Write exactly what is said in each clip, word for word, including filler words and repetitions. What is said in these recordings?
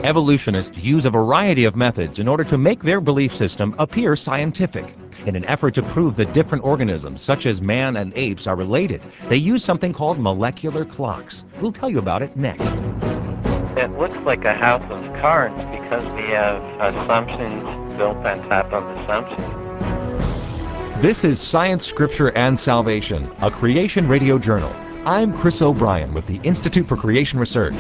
Evolutionists use a variety of methods in order to make their belief system appear scientific. In an effort to prove that different organisms, such as man and apes, are related, they use something called molecular clocks. We'll tell you about it next. It looks like a house of cards because we have assumptions built on top of assumptions. This is Science, Scripture, and Salvation, a Creation Radio journal. I'm Chris O'Brien with the Institute for Creation Research.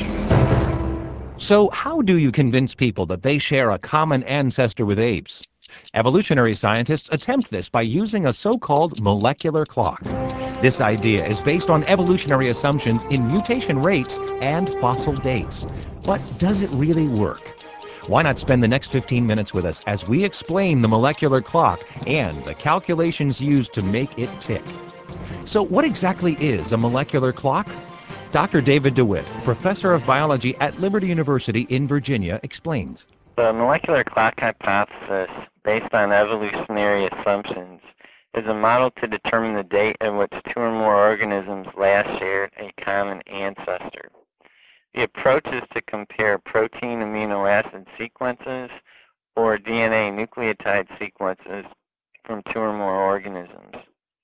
So how do you convince people that they share a common ancestor with apes? Evolutionary scientists attempt this by using a so-called molecular clock. This idea is based on evolutionary assumptions in mutation rates and fossil dates. But does it really work? Why not spend the next fifteen minutes with us as we explain the molecular clock and the calculations used to make it tick? So what exactly is a molecular clock? Doctor David DeWitt, professor of biology at Liberty University in Virginia, explains. The molecular clock hypothesis, based on evolutionary assumptions, is a model to determine the date at which two or more organisms last shared a common ancestor. The approach is to compare protein amino acid sequences or D N A nucleotide sequences from two or more organisms.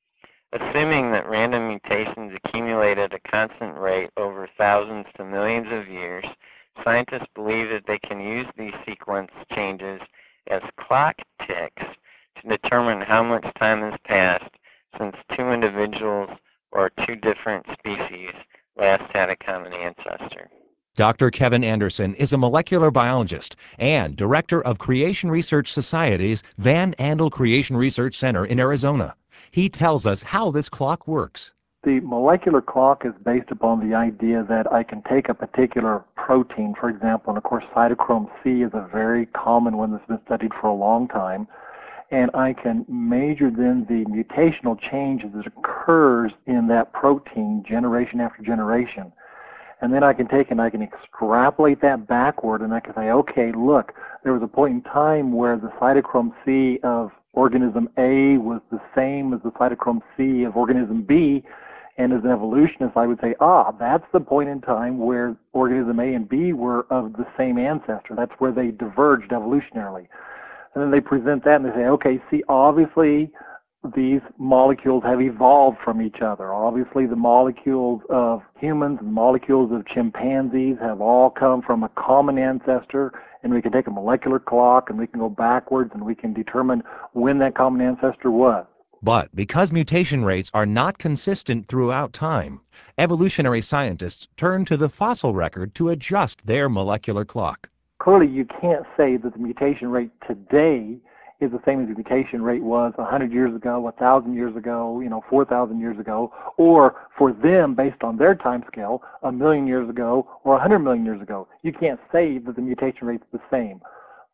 Assuming that random mutations accumulate at a constant rate over thousands to millions of years, scientists believe that they can use these sequence changes as clock ticks to determine how much time has passed since two individuals or two different species last had a common ancestor. Doctor Kevin Anderson is a molecular biologist and director of Creation Research Society's Van Andel Creation Research Center in Arizona. He tells us how this clock works. The molecular clock is based upon the idea that I can take a particular protein, for example, and of course cytochrome C is a very common one that's been studied for a long time, and I can measure then the mutational change that occurs in that protein generation after generation. And then I can take and I can extrapolate that backward, and I can say, okay, look, there was a point in time where the cytochrome C of organism A was the same as the cytochrome C of organism B, and as an evolutionist, I would say, ah, that's the point in time where organism A and B were of the same ancestor. That's where they diverged evolutionarily. And then they present that and they say, okay, see, obviously these molecules have evolved from each other. Obviously the molecules of humans and molecules of chimpanzees have all come from a common ancestor, and we can take a molecular clock and we can go backwards and we can determine when that common ancestor was. But because mutation rates are not consistent throughout time, evolutionary scientists turn to the fossil record to adjust their molecular clock. Clearly you can't say that the mutation rate today is the same as the mutation rate was one hundred years ago, one thousand years ago, you know, four thousand years ago, or for them, based on their time scale, a million years ago or one hundred million years ago. You can't say that the mutation rate's the same.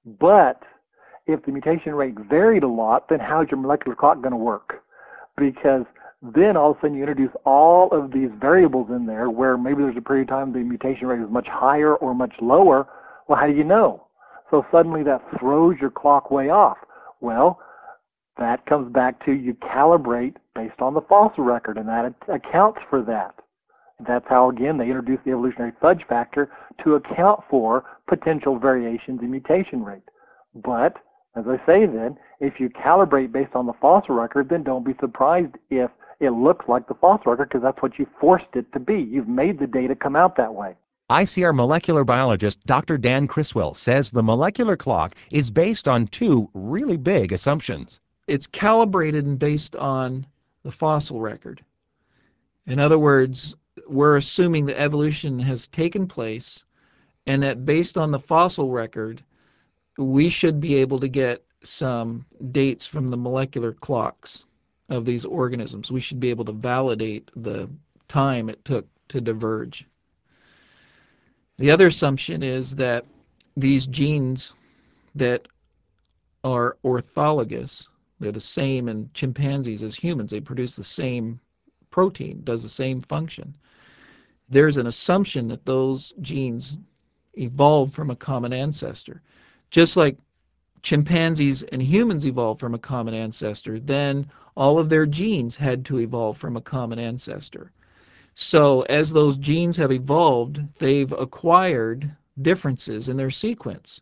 But if the mutation rate varied a lot, then how's your molecular clock going to work? Because then all of a sudden you introduce all of these variables in there where maybe there's a period of time the mutation rate is much higher or much lower. Well, how do you know? So suddenly that throws your clock way off. Well, that comes back to you calibrate based on the fossil record, and that accounts for that. That's how, again, they introduced the evolutionary fudge factor to account for potential variations in mutation rate. But, as I say then, if you calibrate based on the fossil record, then don't be surprised if it looks like the fossil record, because that's what you forced it to be. You've made the data come out that way. I C R molecular biologist Doctor Dan Criswell says the molecular clock is based on two really big assumptions. It's calibrated and based on the fossil record. In other words, we're assuming that evolution has taken place and that based on the fossil record, we should be able to get some dates from the molecular clocks of these organisms. We should be able to validate the time it took to diverge. The other assumption is that these genes that are orthologous, they're the same in chimpanzees as humans, they produce the same protein, does the same function. There's an assumption that those genes evolved from a common ancestor. Just like chimpanzees and humans evolved from a common ancestor, then all of their genes had to evolve from a common ancestor. So as those genes have evolved, they've acquired differences in their sequence.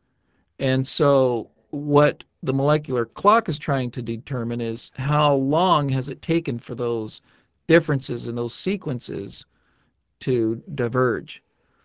And so what the molecular clock is trying to determine is how long has it taken for those differences in those sequences to diverge.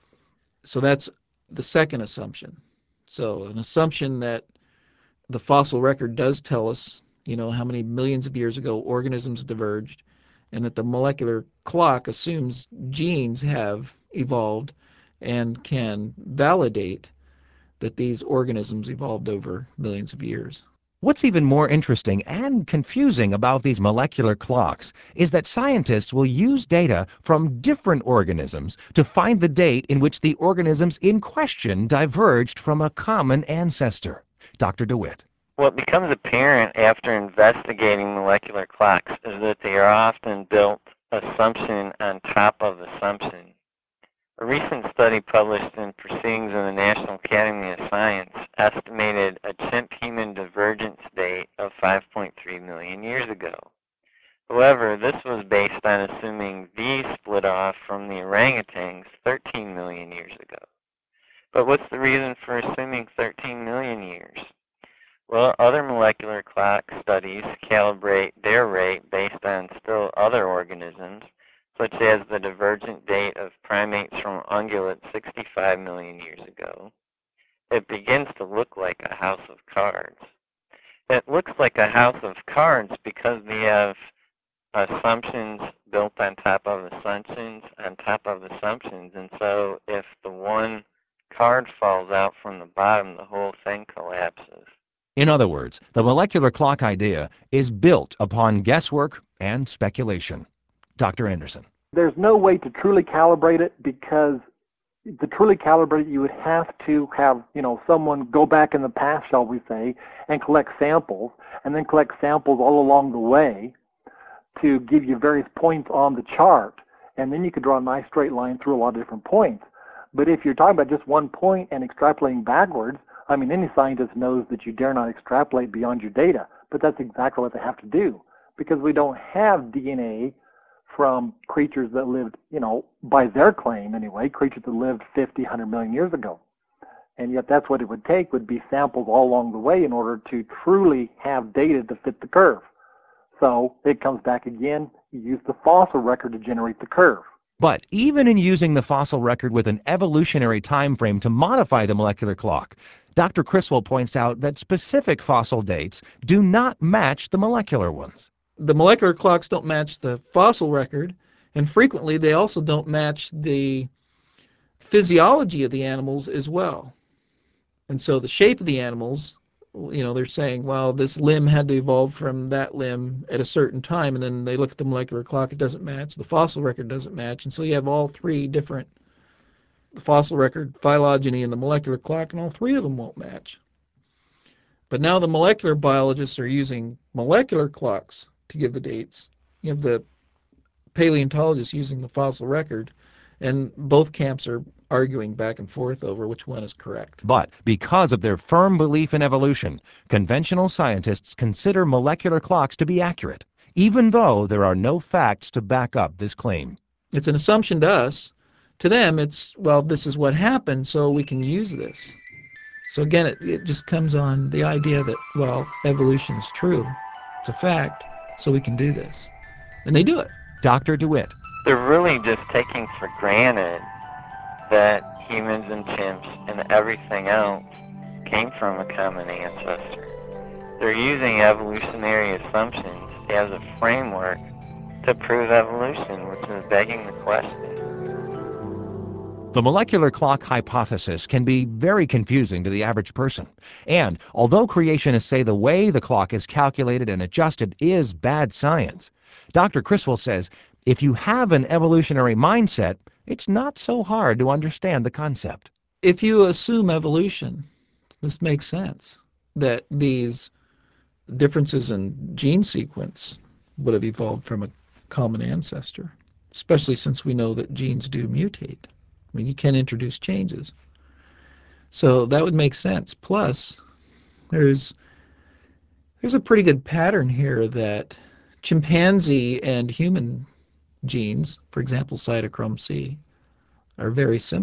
So that's the second assumption. So an assumption that the fossil record does tell us, you know, how many millions of years ago organisms diverged, and that the molecular clock assumes genes have evolved and can validate that these organisms evolved over millions of years. What's even more interesting and confusing about these molecular clocks is that scientists will use data from different organisms to find the date in which the organisms in question diverged from a common ancestor. Doctor DeWitt. What becomes apparent after investigating molecular clocks is that they are often built assumption on top of assumption. A recent study published in Proceedings of the National Academy of Science estimated a chimp-human divergence date of five point three million years ago. However, this was based on assuming these split off from the orangutans thirteen million years ago. But what's the reason for assuming thirteen million years? Well, other molecular clock studies calibrate their rate based on still other organisms, such as the divergent date of primates from ungulates sixty-five million years ago. It begins to look like a house of cards. It looks like a house of cards because they have assumptions built on top of assumptions on top of assumptions, and so if the one card falls out from the bottom, the whole thing collapses. In other words, the molecular clock idea is built upon guesswork and speculation. Doctor Anderson. There's no way to truly calibrate it, because to truly calibrate it, you would have to have, you know, someone go back in the past, shall we say, and collect samples, and then collect samples all along the way to give you various points on the chart, and then you could draw a nice straight line through a lot of different points. But if you're talking about just one point and extrapolating backwards, I mean, any scientist knows that you dare not extrapolate beyond your data, but that's exactly what they have to do, because we don't have D N A from creatures that lived, you know, by their claim anyway, creatures that lived fifty, one hundred million years ago. And yet that's what it would take, would be samples all along the way in order to truly have data to fit the curve. So it comes back again, you use the fossil record to generate the curve. But even in using the fossil record with an evolutionary time frame to modify the molecular clock, Doctor Criswell points out that specific fossil dates do not match the molecular ones. The molecular clocks don't match the fossil record, and frequently they also don't match the physiology of the animals as well. And so the shape of the animals, you know, they're saying, well, this limb had to evolve from that limb at a certain time, and then they look at the molecular clock, it doesn't match, the fossil record doesn't match, and so you have all three different, the fossil record, phylogeny, and the molecular clock, and all three of them won't match. But now the molecular biologists are using molecular clocks to give the dates. You have the paleontologists using the fossil record, and both camps are arguing back and forth over which one is correct. But because of their firm belief in evolution, conventional scientists consider molecular clocks to be accurate, even though there are no facts to back up this claim. It's an assumption to us. To them, it's, well, this is what happened, so we can use this. So again, it, it just comes on the idea that, well, evolution is true. It's a fact, so we can do this. And they do it. Doctor DeWitt. They're really just taking for granted that humans and chimps and everything else came from a common ancestor. They're using evolutionary assumptions as a framework to prove evolution, which is begging the question. The molecular clock hypothesis can be very confusing to the average person. And although creationists say the way the clock is calculated and adjusted is bad science, Doctor Criswell says if you have an evolutionary mindset, it's not so hard to understand the concept. If you assume evolution, this makes sense, that these differences in gene sequence would have evolved from a common ancestor, especially since we know that genes do mutate. I mean, you can introduce changes. So that would make sense. Plus, there's there's a pretty good pattern here that chimpanzee and human genes, for example, cytochrome C, are very similar.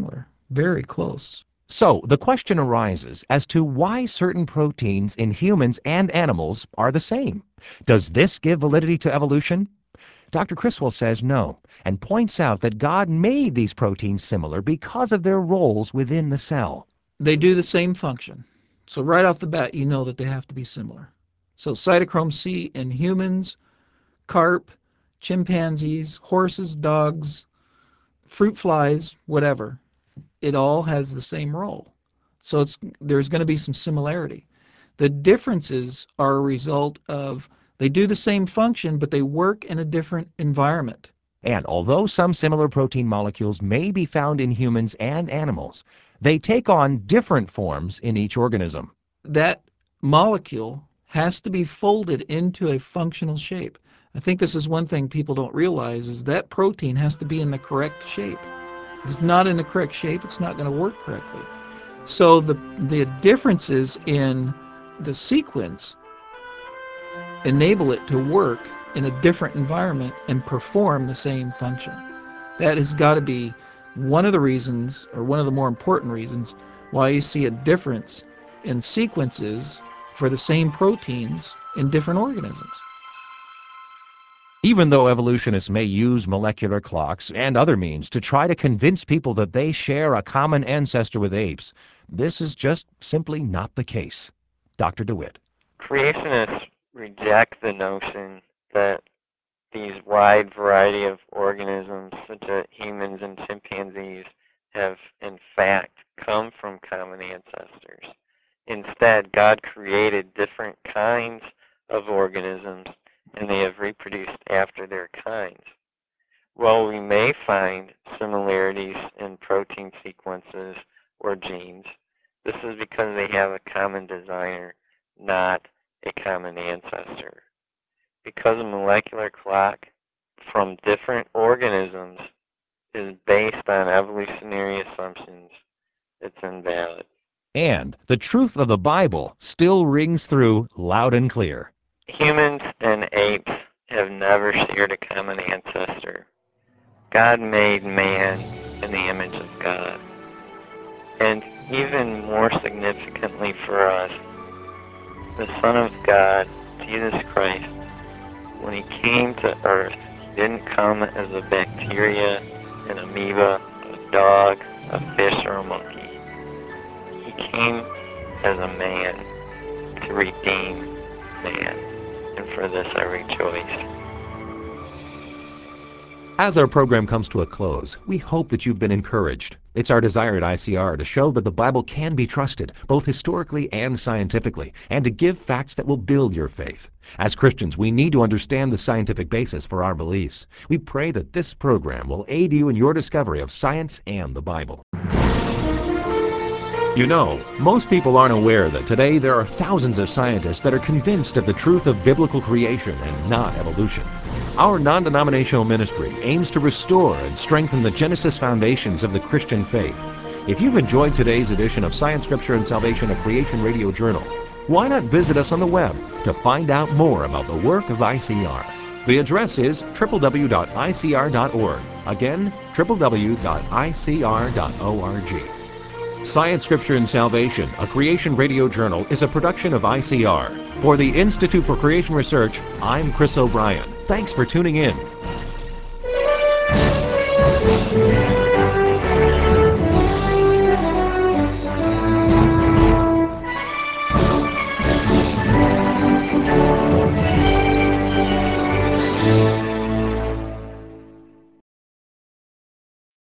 Very close. So the question arises as to why certain proteins in humans and animals are the same. Does this give validity to evolution? Doctor Criswell says no, and points out that God made these proteins similar because of their roles within the cell. They do the same function. So right off the bat, you know that they have to be similar. So cytochrome C in humans, carp, chimpanzees, horses, dogs, fruit flies, whatever, it all has the same role. So it's, there's going to be some similarity. The differences are a result of they do the same function, but they work in a different environment. And although some similar protein molecules may be found in humans and animals, they take on different forms in each organism. That molecule has to be folded into a functional shape. I think this is one thing people don't realize, is that protein has to be in the correct shape. If it's not in the correct shape, it's not going to work correctly. So the, the differences in the sequence enable it to work in a different environment and perform the same function. That has got to be one of the reasons, or one of the more important reasons, why you see a difference in sequences for the same proteins in different organisms. Even though evolutionists may use molecular clocks and other means to try to convince people that they share a common ancestor with apes, this is just simply not the case. Doctor DeWitt. Creationists reject the notion that these wide variety of organisms, such as humans and chimpanzees, have in fact come from common ancestors. Instead, God created different kinds of organisms, and they have reproduced after their kinds. While we may find similarities in protein sequences or genes, this is because they have a common designer, not a common ancestor. Because a molecular clock from different organisms is based on evolutionary assumptions, it's invalid. And the truth of the Bible still rings through loud and clear. Humans and apes have never shared a common ancestor. God made man in the image of God. And even more significantly for us, the Son of God, Jesus Christ, when he came to earth, he didn't come as a bacteria, an amoeba, a dog, a fish, or a monkey. He came as a man to redeem man, and for this I rejoice. As our program comes to a close, we hope that you've been encouraged. It's our desire at I C R to show that the Bible can be trusted, both historically and scientifically, and to give facts that will build your faith. As Christians, we need to understand the scientific basis for our beliefs. We pray that this program will aid you in your discovery of science and the Bible. You know, most people aren't aware that today there are thousands of scientists that are convinced of the truth of biblical creation and not evolution. Our non-denominational ministry aims to restore and strengthen the Genesis foundations of the Christian faith. If you've enjoyed today's edition of Science, Scripture, and Salvation, a Creation Radio Journal, why not visit us on the web to find out more about the work of I C R? The address is w w w dot i c r dot org. Again, w w w dot i c r dot org. Science, Scripture, and Salvation, a Creation Radio Journal, is a production of I C R. For the Institute for Creation Research, I'm Chris O'Brien. Thanks for tuning in.